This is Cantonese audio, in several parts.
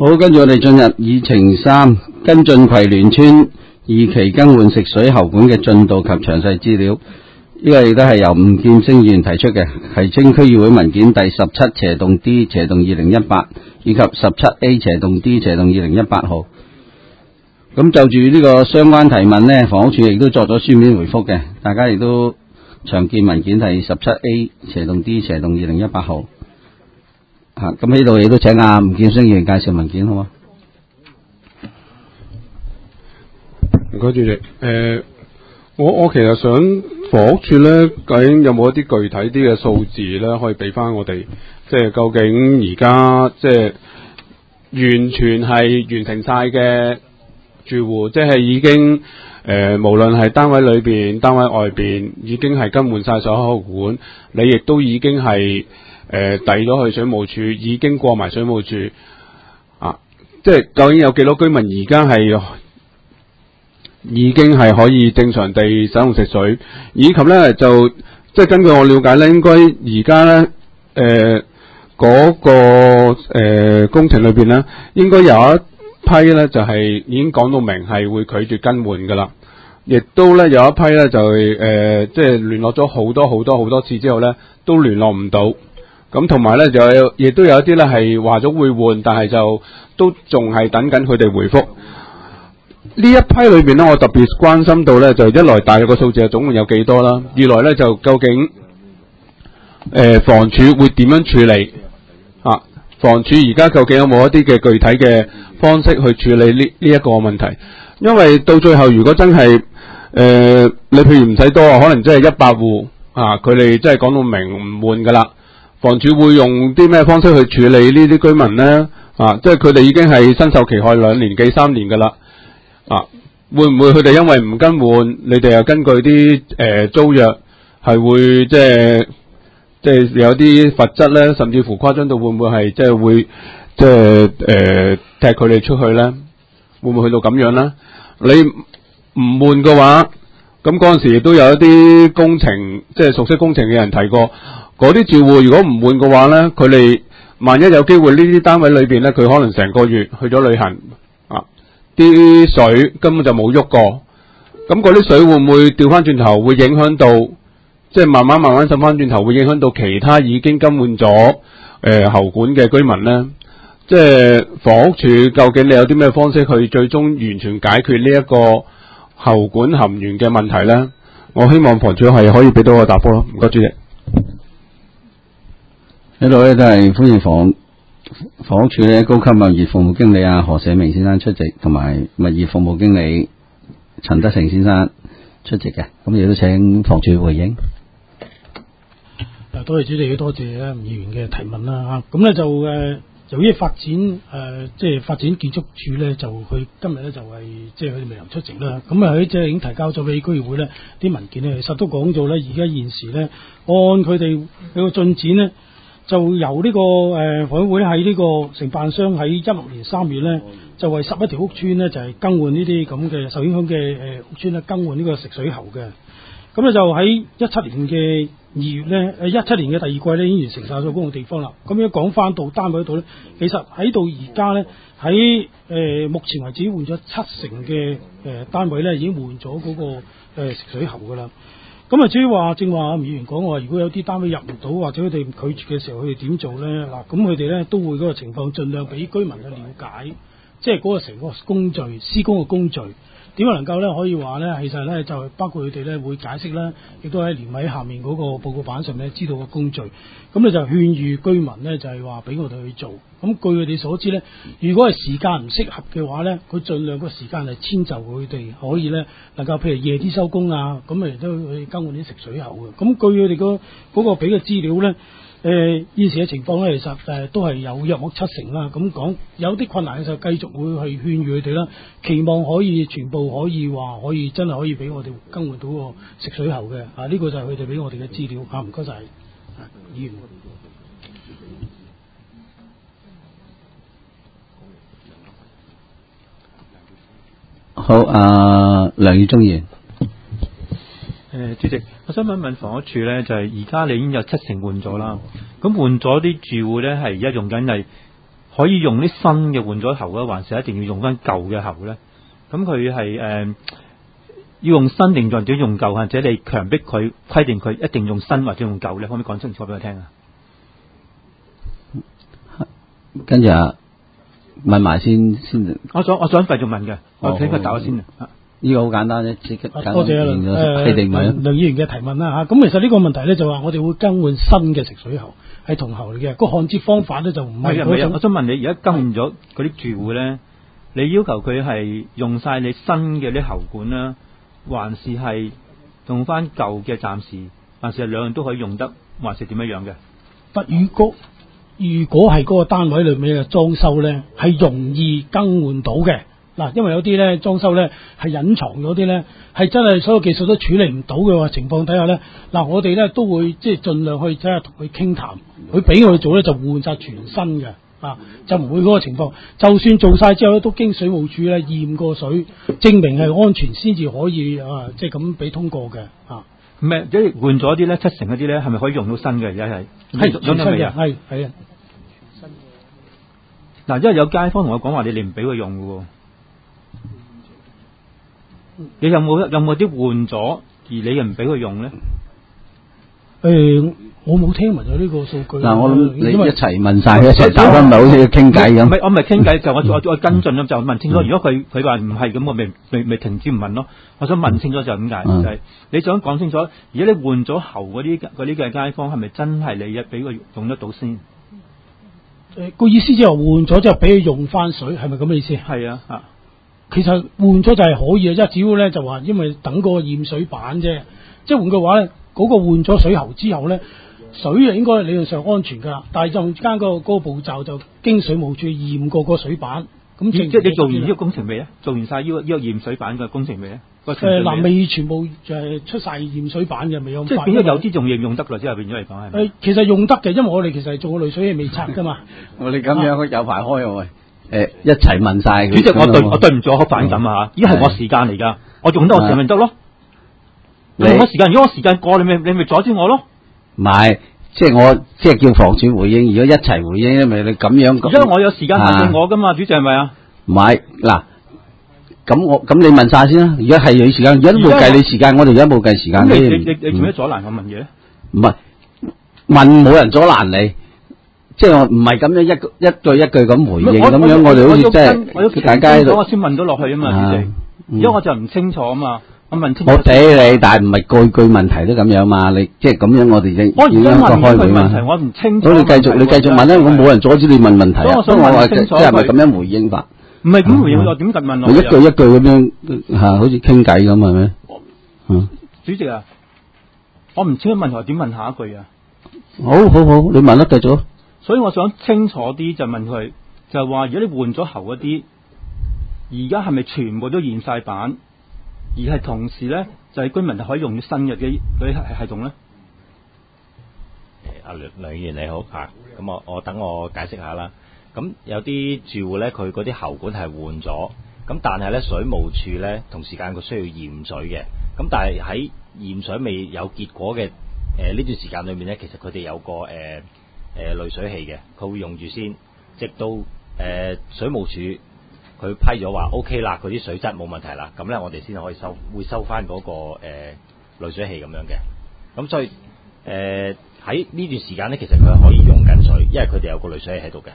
好，跟住我哋進入議程3，跟進葵聯村2期更換食水喉管嘅進度及詳細資料。呢個亦都係由吳劍星議員提出嘅，係經區議會文件第17/D/2018 以及 17A/D/2018 號。咁就住呢個相關提問呢，房屋署亦都作咗書面回覆嘅，大家亦都常見文件第 17A/D/2018 號。咁呢度亦都請吳劍星議員介紹文件，好嗎？ 唔該，主席。我其實想房屋署咧，究竟有冇一啲具體啲嘅數字咧，可以俾翻我哋？即係究竟而家即係完全係完成晒嘅住戶，即係已經無論係單位裏邊、單位外邊，已經係更換晒所有喉管，你亦都已經係遞咗去水務署，已經過埋水務署啊！即係究竟有幾多居民而家係已經係可以正常地使用食水，以及咧就即係根據我了解咧，應該而家咧嗰個工程裏邊咧，應該有一批咧就係已經講到明係會拒絕更換噶啦，亦都咧有一批咧就係即係聯絡咗好多次之後咧，都聯絡唔到。咁同埋咧就亦都有一啲咧係話咗會換，但係就都仲係等緊佢哋回覆。呢一批裏邊咧，我特別關心到咧，就一來大約個數字係總共有幾多啦，二來咧就究竟房署會點樣處理啊？房署而家究竟有冇一啲嘅具體嘅方式去處理呢一個問題？因為到最後如果真係你譬如唔使多，可能真係100戶啊，佢哋真係講到明唔換噶啦，房署會用啲咩方式去處理呢啲居民咧？啊，即係佢哋已經係身受其害2年幾3年噶啦。啊，會唔會佢哋因為唔更換，你哋又根據啲租約係會即係有啲罰則咧，甚至乎誇張到會唔會係即係會踢佢哋出去咧？會唔會去到咁樣咧？你唔換嘅話，咁嗰陣時亦都有一啲工程即係熟悉工程嘅人提過，嗰啲住戶如果唔換嘅話咧，佢哋萬一有機會呢啲單位裏邊咧，佢可能成個月去咗旅行。啲水根本就冇喐過，咁嗰啲水會唔會調翻轉頭，會影響到，即係慢慢滲翻轉頭，會影響到其他已經更換咗喉管嘅居民呢？即係房屋署究竟你有啲咩方式去最終完全解決呢一個喉管含鉛嘅問題呢？我希望房署係可以俾到個答覆咯。唔該，主席。 呢度咧都係歡迎房屋署咧高級物業服務經理何社明先生出席，同埋物業服務經理陳德成先生出席嘅，咁亦都請房署回應。 多謝主席，多謝吳議員嘅提問啦。咁咧就由於發展即係發展建築署咧，就佢今日咧就係即係佢哋未能出席啦。咁佢即係已經提交咗俾區議會咧啲文件咧，其實都講咗咧，而家現時咧按佢哋個進展咧。就由呢個房委會喺呢個承辦商喺16年3月咧，就為11條屋邨咧就係更換呢啲咁嘅受影響嘅屋邨咧更換呢個食水喉嘅。咁咧就喺17年嘅2月咧，17年嘅第二季咧已經完成晒咗嗰個地方啦。咁樣講翻到單位嗰度咧，其實喺到而家咧喺目前為止換咗70%嘅單位咧已經換咗嗰個食水喉噶啦。咁至於話正話吳議員講話，如果有啲單位入唔到或者佢哋拒絕嘅時候，佢哋點做咧？嗱，咁佢哋咧都會嗰個情況盡量俾居民去了解，即係嗰個成個工序、施工嘅工序點樣能夠咧可以話咧，其實咧就包括佢哋咧會解釋啦，亦都喺連喺下面嗰個報告板上面知道個工序。咁你就勸喻居民咧就係話俾我哋去做。咁據佢哋所知咧，如果係時間唔適合嘅話咧，佢盡量個時間係遷就佢哋，可以咧能夠譬如夜啲收工啊，咁亦都去更換啲食水喉嘅。咁據佢哋嗰個俾嘅資料咧，現時嘅情況咧，其實都係有約莫70%啦。咁講有啲困難嘅時候，繼續會去勸喻佢哋啦，期望可以全部可以話可以真係可以俾我哋更換到個食水喉嘅。呢個就係佢哋俾我哋嘅資料。唔該晒，議員。 好，梁耀忠議員。 主席，我想問房屋署咧，就係而家你已經有70%換咗啦，咁換咗啲住戶咧係而家用緊係可以用啲新嘅換咗喉咧，還是一定要用翻舊嘅喉咧？咁佢係要用新定或者用舊，或者你強迫佢規定佢一定用新或者用舊咧？可唔可以講清楚俾我聽啊？ 跟住問埋先。 我想繼續問嘅，我請佢答咗先啊。 呢個好簡單啫，即刻多謝規定咪梁議員嘅提問啦嚇。咁其實呢個問題咧就話我哋會更換新嘅食水喉，係銅喉嚟嘅。個焊接方法咧就唔係嗰種。 我想問你，而家更換咗嗰啲住戶咧，你要求佢係用晒你新嘅啲喉管啦，還是係用翻舊嘅暫時，還是係兩樣都可以用得，還是點樣樣嘅？如果係嗰個單位裏面嘅裝修咧，係容易更換到嘅。嗱，因為有啲咧裝修咧係隱藏咗啲咧，係真係所有技術都處理唔到嘅話情況底下咧，嗱我哋咧都會即係盡量去睇下同佢傾談，佢俾我哋做咧就換晒全新嘅，就唔會嗰個情況。就算做晒之後咧，都經水務署咧驗過水，證明係安全先至可以即係咁俾通過嘅。 唔係，即係換咗啲咧，70%嗰啲咧，係咪可以用到新嘅？而家係全新嘅，係啊。 嗱，因為有街坊同我講話，你唔俾佢用嘅喎。你有冇啲換咗，而你又唔俾佢用咧？ 我冇聽聞有呢個數據。 嗱，我諗你一齊問晒，一齊答翻，咪好似傾偈咁。 我唔係傾偈，就我跟進咁就問清楚。如果佢話唔係咁，我咪停止唔問咯。我想問清楚就係點解？就係你想講清楚，如果你換咗喉嗰啲嘅街坊，係咪真係你俾佢用得到先？ 個意思即係換咗之後俾佢用翻水，係咪咁嘅意思？係啊， 其實換咗就係可以嘅，即係只要咧就話因為等嗰個驗水板啫。即係換嘅話咧，嗰個換咗水喉之後咧，水啊應該理論上安全㗎啦。但係就間嗰個步驟就經水務署驗過個水板。咁即係你做完呢個工程未啊？做完晒呢個驗水板嘅工程未啊？嗱，未全部就係出晒驗水板嘅，未有。即係變咗有啲仲用得㗎，即係變咗嚟講係咪？其實用得嘅，因為我哋其實係做個濾水器未拆㗎嘛。 我哋咁樣有排開喎。一齊問晒。 主席，我對唔住，我好反感啊！依係我時間嚟㗎，我用得我時咪得咯。你用我時間，如果我時間過，你咪阻止我咯。 唔係，即係我即係叫房署回應。如果一齊回應，因為你咁樣。而家我有時間問我㗎嘛，主席係咪啊？ 唔係嗱，咁你問晒先啦。而家係有時間，而家都冇計你時間，我哋而家冇計時間。 你做咩阻攔我問嘢咧？ 唔係問，冇人阻攔你。即係我唔係咁樣一句咁回應咁樣，我哋好似即係大家喺度。 我先問到落去啊嘛，主席。如果我就唔清楚啊嘛，我問清楚。 我俾你，但係唔係句問題都咁樣嘛？你即係咁樣，我哋應該開會嘛？ 我唔清楚。 咁你繼續問啦，我冇人阻止你問問題啊。 所以我話即係咪咁樣回應法？ 唔係咁回應，我點解問我？ 一句咁樣好似傾偈咁係咪？ 主席啊，我唔清楚問題，點問下一句啊？ 好，你問啦，繼續。 所以我想清楚啲就問佢，就係話如果你換咗喉嗰啲，而家係咪全部都驗晒板，而係同時咧就係居民可以用新嘅嗰啲系統咧？ 阿梁議員你好嚇，咁我等我解釋下啦。咁有啲住戶咧，佢嗰啲喉管係換咗，咁但係咧水務署咧同時間佢需要驗水嘅，咁但係喺驗水未有結果嘅呢段時間裏面咧，其實佢哋有個濾水器嘅，佢會用住先，直到水務署佢批咗話 OK 啦，佢啲水質冇問題啦，咁咧我哋先可以收翻嗰個濾水器咁樣嘅。咁所以喺呢段時間咧，其實佢係可以用緊水，因為佢哋有個濾水器喺度嘅。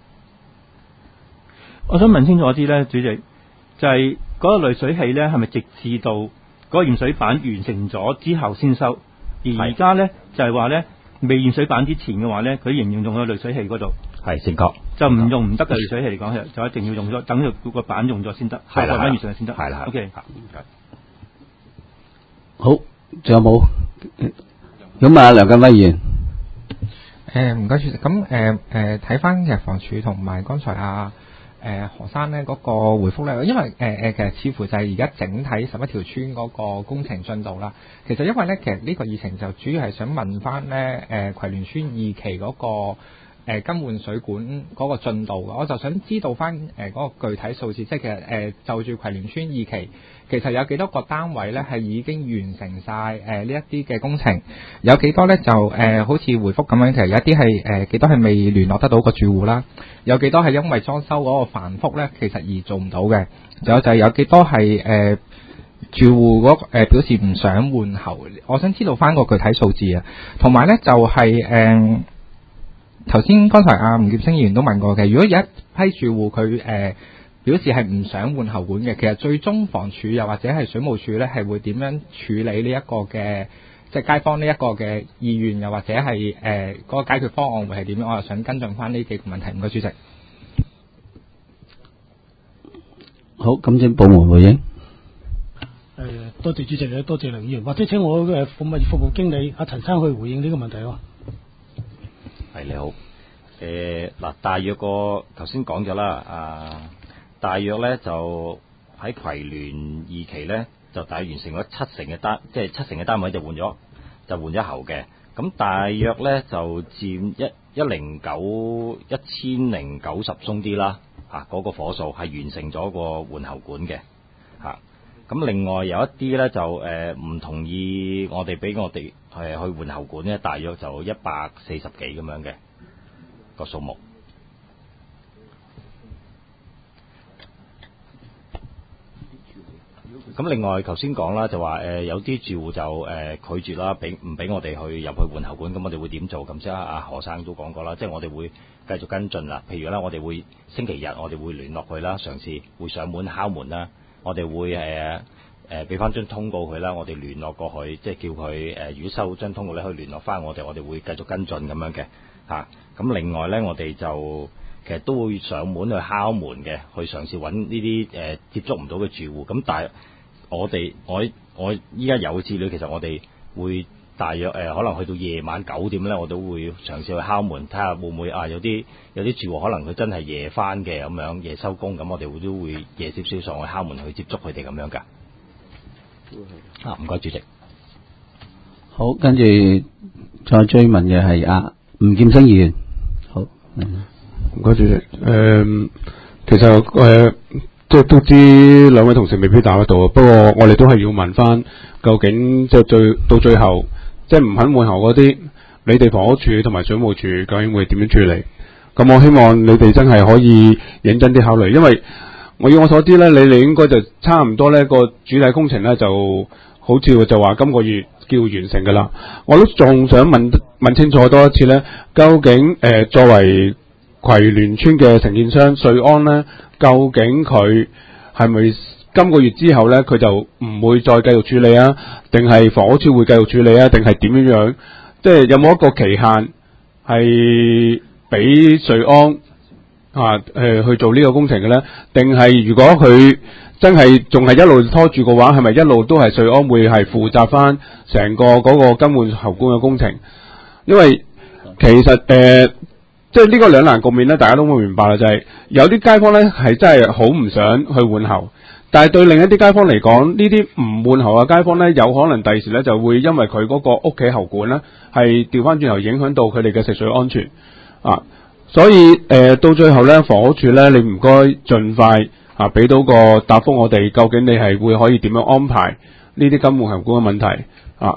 我想問清楚啲咧，主席，就係嗰個濾水器咧，係咪直至到嗰個驗水板完成咗之後先收？而家咧就係話咧，未驗水板之前嘅話咧，佢仍然用喺濾水器嗰度。係正確，就唔用唔得嘅濾水器嚟講，就一定要用咗，等佢個板用咗先得，係啦，完成先得。係啦 ，OK。 好，仲有冇？咁啊，梁繼輝議員。 唔該主席。咁睇翻嘅房署同埋剛才何生咧嗰個回覆咧，因為其實似乎就係而家整體11條村嗰個工程進度啦。其實因為咧，其實呢個議程就主要係想問翻咧葵聯村2期嗰個更換水管嗰個進度嘅，我就想知道翻嗰個具體數字，即係其實就住葵聯村二期，其實有幾多個單位咧係已經完成晒呢一啲嘅工程，有幾多咧就好似回覆咁樣，其實有一啲係幾多係未聯絡得到個住戶啦，有幾多係因為裝修嗰個繁複咧，其實而做唔到嘅，仲有就係有幾多係住戶表示唔想換喉，我想知道翻個具體數字啊，同埋咧就係頭先剛才吳劍星議員都問過嘅，如果有一批住戶佢表示係唔想換喉管嘅，其實最終房署又或者係水務署咧係會點樣處理呢一個嘅即係街坊呢一個嘅意願，又或者係嗰個解決方案會係點樣？我又想跟進翻呢幾個問題，唔該主席。 好，感謝部門回應。 多謝主席咧，多謝梁議員，或者請我嘅物業服務經理阿陳生去回應呢個問題喎。 係你好，嗱，大約個頭先講咗啦，大約咧就喺葵聯二期咧就大約完成咗七成嘅單位就換咗喉嘅，咁大約咧就佔1090鬆啲啦，嗰個火數係完成咗個換喉管嘅，咁另外有一啲咧就唔同意我哋俾我哋去換喉管咧，大約就140幾咁樣嘅個數目。咁另外頭先講啦，就話有啲住戶就拒絕啦，唔俾我哋去入去換喉管，咁我哋會點做？咁即係阿何生都講過啦，即係我哋會繼續跟進啦。譬如啦，我哋會星期日我哋會聯絡佢啦，嘗試會上門敲門啦。我哋會俾翻張通告佢啦，我哋聯絡過去，即係叫佢如果收張通告咧，可以聯絡翻我哋會繼續跟進咁樣嘅嚇。咁另外咧，我哋就其實都會上門去敲門嘅，去嘗試揾呢啲接觸唔到嘅住戶。咁但係我依家有資料，其實我哋會大約可能去到夜晚9點咧，我都會嘗試去敲門，睇下會唔會有啲住戶可能佢真係夜翻嘅咁樣，夜收工，咁我哋都會夜少少上去敲門去接觸佢哋咁樣㗎。唔該主席。 好，跟住再追問嘅係吳劍星議員。好， 唔該主席。其實即係都知兩位同事未必答得到，不過我哋都係要問翻，究竟即係到最後，即係唔肯換喉嗰啲，你哋房屋署同埋水務署究竟會點樣處理？咁我希望你哋真係可以認真啲考慮，因為以我所知咧，你哋應該就差唔多咧個主體工程咧就好似就話今個月叫完成噶啦。我都仲想問清楚多一次咧，究竟作為葵聯村嘅承建商瑞安咧，究竟佢係咪今個月之後咧，佢就唔會再繼續處理啊？定係房屋署會繼續處理啊？定係點樣樣？即係有冇一個期限係俾瑞安去做呢個工程嘅咧？定係如果佢真係仲係一路拖住嘅話，係咪一路都係瑞安會係負責翻成個嗰個更換喉管嘅工程？因為其實即係呢個兩難局面咧，大家都會明白啦，就係有啲街坊咧係真係好唔想去換喉，但係對另一啲街坊嚟講，呢啲唔換喉嘅街坊咧，有可能第時咧就會因為佢嗰個屋企喉管咧係調翻轉頭影響到佢哋嘅食水安全所以到最後咧，房屋署咧，你唔該盡快俾到個答覆我哋，究竟你係會可以點樣安排呢啲更換喉管嘅問題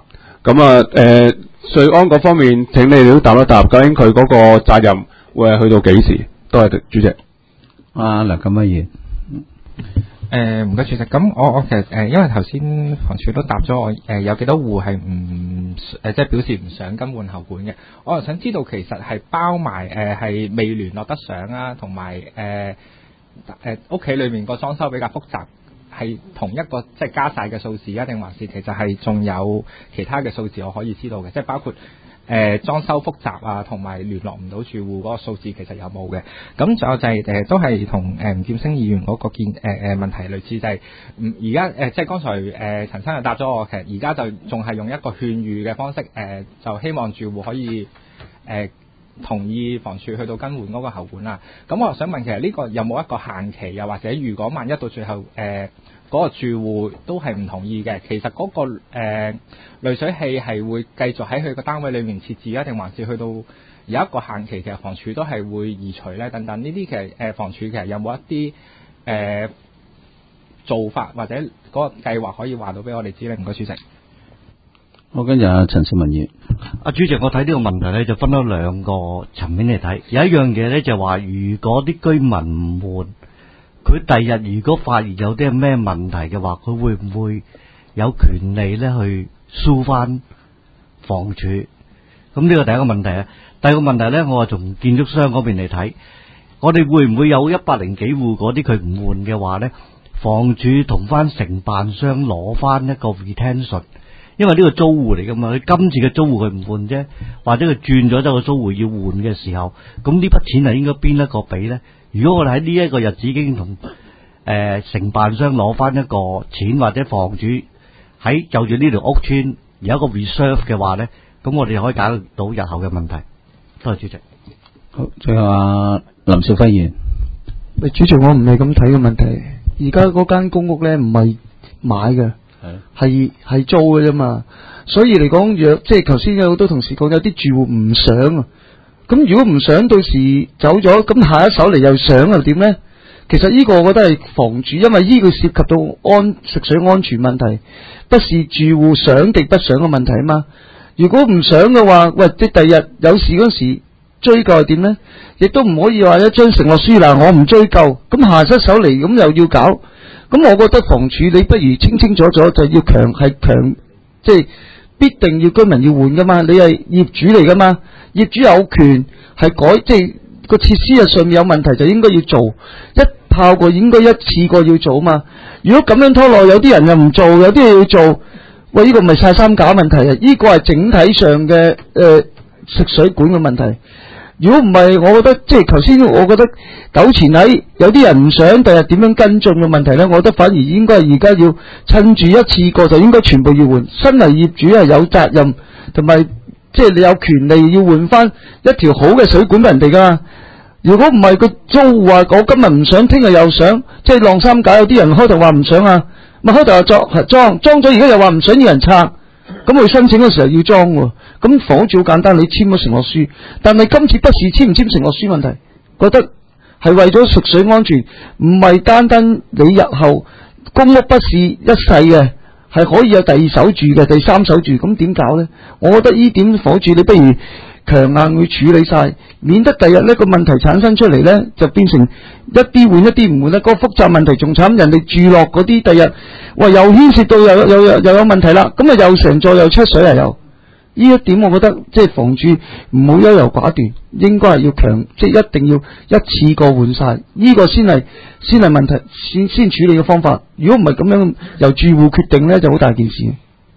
瑞安嗰方面，請你哋都答一答，究竟佢嗰個責任會係去到幾時？多謝主席。 梁錦威議員。 唔該主席。咁我其實因為頭先房署都答咗我有幾多戶係即係表示唔想更換喉管嘅，我又想知道其實係包埋係未聯絡得上啊，同埋屋企裏面個裝修比較複雜。係同一個即係加晒嘅數字啊，定還是其實係仲有其他嘅數字我可以知道嘅，即係包括裝修複雜啊，同埋聯絡唔到住戶嗰個數字其實有冇嘅？咁仲有就係都係同吳劍星議員嗰個問題類似，就係而家即係剛才陳生就答咗我，其實而家就仲係用一個勸喻嘅方式就希望住戶可以同意房署去到更換嗰個喉管啦。咁我想問，其實呢個有冇一個限期？又或者如果萬一到最後嗰個住戶都係唔同意嘅，其實嗰個濾水器係會繼續喺佢個單位裏面設置啊，定還是去到有一個限期，其實房署都係會移除咧等等。呢啲其實房署其實有冇一啲做法或者嗰個計劃可以話到俾我哋知咧？唔該，主席。 我跟住阿陳少文議員。 主席，我睇呢個問題咧就分咗兩個層面嚟睇。有一樣嘢咧就話，如果啲居民唔換，佢第日如果發現有啲咩問題嘅話，佢會唔會有權利咧去訴翻房署？咁呢個第一個問題啊。第二個問題咧，我係從建築商嗰邊嚟睇，我哋會唔會有100幾戶嗰啲佢唔換嘅話咧，房署同翻承辦商攞翻一個 retention？因為呢個租戶嚟噶嘛，佢今次嘅租戶佢唔換啫，或者佢轉咗個租戶要換嘅時候，咁呢筆錢係應該邊一個俾呢？如果我哋喺呢一個日子已經同承辦商攞翻一個錢，或者房主喺就住呢條屋村有一個 reserve 嘅話呢，咁我哋可以解決到日後嘅問題。多謝主席。 好，最後阿林少輝議員。 主席，我唔係咁睇嘅問題。而家嗰間公屋咧唔係買嘅。係租嘅啫嘛，所以嚟講，即係頭先有好多同事講，有啲住戶唔想啊。咁如果唔想，到時走咗，咁下一手嚟又想又點呢？其實呢個我覺得係房主，因為呢個涉及到食水安全問題，不是住戶想定不想嘅問題啊嘛。如果唔想嘅話，喂，即第日有事嗰時追究係點呢？亦都唔可以話一張承諾書嗱，我唔追究，咁下一手嚟咁又要搞。咁我覺得房署你不如清清楚楚就要強，即係必定要居民要換噶嘛，你係業主嚟噶嘛，業主有權係改，即係個設施啊上面有問題就應該要做，一炮過應該一次過要做嘛。如果咁樣拖落，有啲人又唔做，有啲嘢要做，喂，呢個唔係晒三架問題啊，呢個係整體上嘅食水管嘅問題。如果唔係，我覺得即係頭先，我覺得糾纏喺有啲人唔想第日點樣跟進嘅問題呢，我覺得反而應該係而家要趁住一次過就應該全部要換。身為業主係有責任，同埋即係你有權利要換翻一條好嘅水管俾人哋噶嘛。如果唔係個租戶話我今日唔想，聽日又想，即係晾三架。有啲人開頭話唔想啊，咪開頭又裝咗，而家又話唔想要人拆，咁佢申請嘅時候要裝喎。咁房署好簡單，你簽咗承諾書，但係今次不是簽唔簽承諾書問題，覺得係為咗食水安全，唔係單單你日後公屋不是一世嘅，係可以有第二手住嘅，第三手住，咁點搞呢？我覺得呢點房署你不如強硬去處理晒，免得第日呢個問題產生出嚟呢，就變成一啲換一啲唔換啦，個複雜問題仲慘，人哋住落嗰啲第日，喂又牽涉到又有問題啦，咁啊又成座又出水啊又。呢一點我覺得即係房署唔好優柔寡斷，應該係要強，即係一定要一次過換晒，呢個先係問題，先處理嘅方法。如果唔係咁樣由住戶決定呢，就好大件事。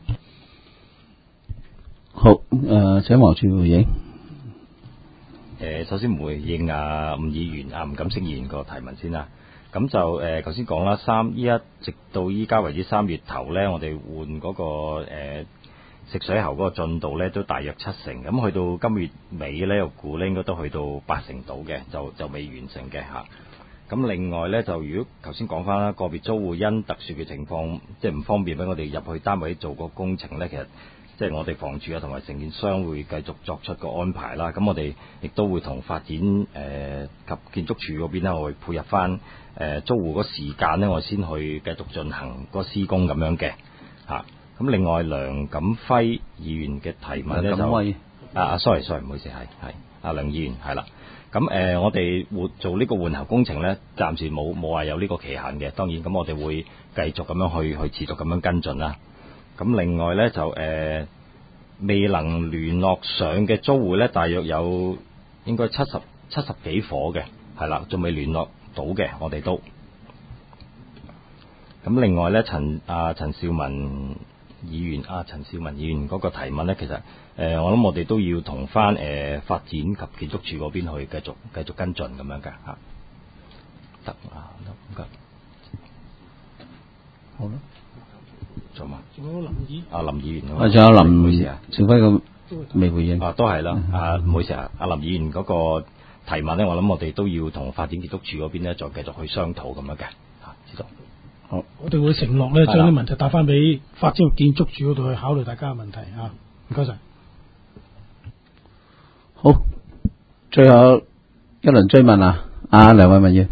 好，請黃署回應。 首先回應吳議員吳錦星議員個提問先啦。咁就頭先講啦，直到依家為止3月頭呢，我哋換嗰個食水喉嗰個進度咧都大約70%，咁去到今月尾咧，我估咧應該都去到80%到嘅，就未完成嘅嚇。咁另外咧，就如果頭先講翻啦，個別租戶因特殊嘅情況，即係唔方便俾我哋入去單位做個工程咧，其實即係我哋房署啊同埋承建商會繼續作出個安排啦。咁我哋亦都會同發展及建築署嗰邊咧，我會配合翻租戶嗰時間咧，我先去繼續進行個施工咁樣嘅嚇。咁另外梁錦輝議員嘅提問咧就sorry 唔好意思，係梁議員係啦。咁我哋做呢個換喉工程咧，暫時冇話有呢個期限嘅。當然咁我哋會繼續咁樣去持續咁樣跟進啦。咁另外咧就未能聯絡上嘅租戶咧，大約有應該70幾伙嘅，係啦，仲未聯絡到嘅，我哋都。咁另外咧陳少文議員嗰個提問咧，其實我諗我哋都要同翻發展及建築署嗰邊去繼續跟進咁樣㗎嚇。得唔該。 好啦。 做嘛？ 仲有林議員。 仲有林少輝咁未回應。 都係啦。唔好意思啊，林議員嗰個提問咧，我諗我哋都要同發展建築署嗰邊咧，再繼續去商討咁樣嘅嚇，知道。好， 我哋會承諾咧，將啲問題帶翻俾發展建築署嗰度去考慮大家嘅問題啊。唔該晒。 好， 最後一輪追問啊，梁偉文要。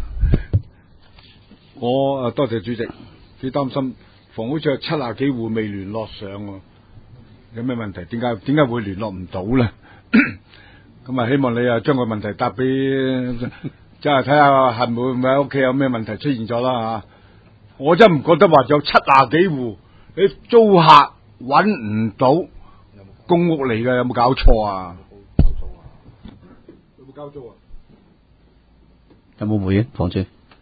我多謝主席，幾擔心房屋處有70幾戶未聯絡上喎，有咩問題？點解會聯絡唔到咧？咁啊，希望你將個問題答俾，即係睇下係會唔會喺屋企有咩問題出現咗啦嚇。我真唔覺得話有70幾戶，你租客揾唔到公屋嚟嘅，有冇搞錯啊？有冇交租啊？ 有冇回應房主？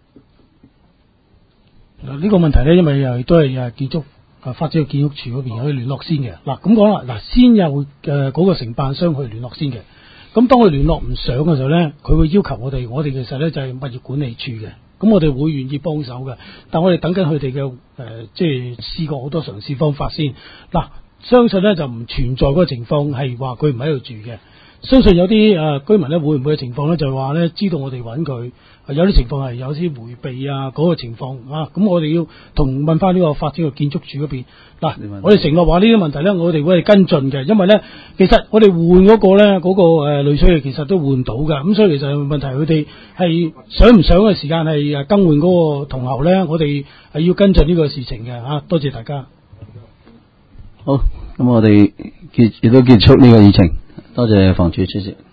嗱呢個問題咧，因為又都係建築發展建築署嗰邊去聯絡先嘅。嗱咁講啦，嗱先有嗰個承辦商去聯絡先嘅。咁當佢聯絡唔上嘅時候咧，佢會要求我哋其實咧就係物業管理處嘅。咁我哋會願意幫手嘅，但我哋等緊佢哋嘅即係試過好多嘗試方法先。嗱，相信咧就唔存在嗰個情況係話佢唔喺度住嘅。相信有啲居民咧會唔會嘅情況咧，就係話咧知道我哋揾佢，有啲情況係有啲迴避啊嗰個情況啊，咁我哋要問翻呢個發展嘅建築署嗰邊。嗱，我哋承諾話呢啲問題咧，我哋會係跟進嘅，因為咧其實我哋換嗰個咧嗰個濾水器其實都換到㗎，咁所以其實問題佢哋係想唔想嘅時間係更換嗰個同喉咧，我哋係要跟進呢個事情嘅嚇。多謝大家。 好，咁我哋亦都結束呢個議程。多謝房主席。